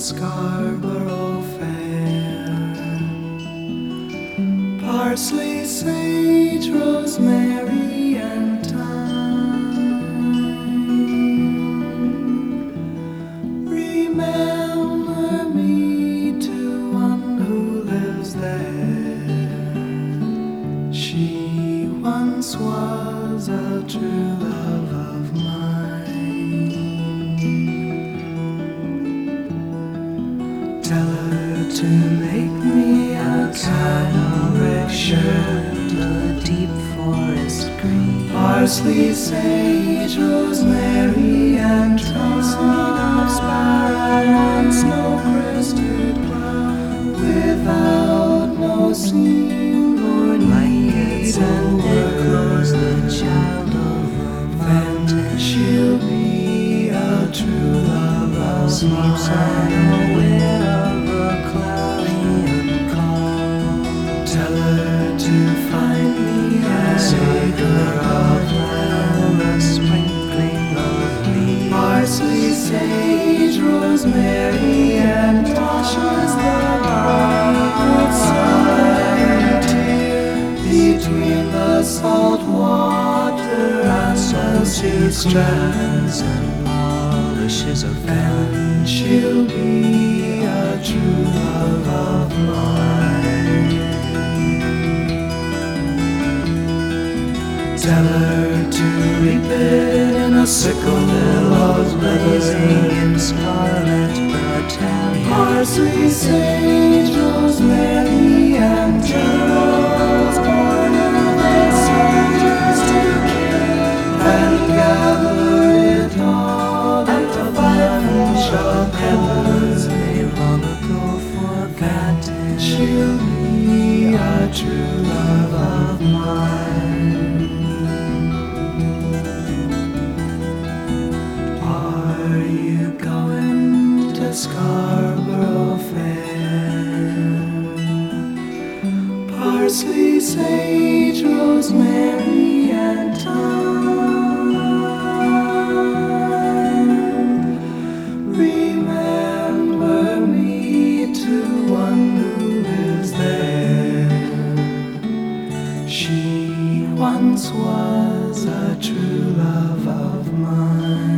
Scarborough Fair. Parsley, sage, rosemary, and thyme. Remember me to one who lives there. She once was a true love of mine. Tell her to make me a cambric shirt, a deep forest green, parsley, sage, rosemary, and thyme, sparrow and snow-crested cloud, without no seam nor needs and echoes, the word. child of a Then mountain. she'll be a true love of Sleeps mine. unaware of a cloudy and calm. Tell her to find me a Acre acre of of land, a sprinkling of leaves. parsley, sage, rosemary, and toshes the bright side between the salt water and the sea strands, and polishes a fan. and she'll be a true love of mine. Tell her to reap it in a sickle, billows Blazing blazing, in scarlet battalion. parsley, sage, rosemary, and geraniums, order the soldiers to kill, and gather it all at the financial peddlers. They long ago forgotten. She'll be a true love of mine. Are you going to Scarborough Fair? Parsley, sage, rosemary, and thyme. Remember me to one who lives there. She once was a true love of mine.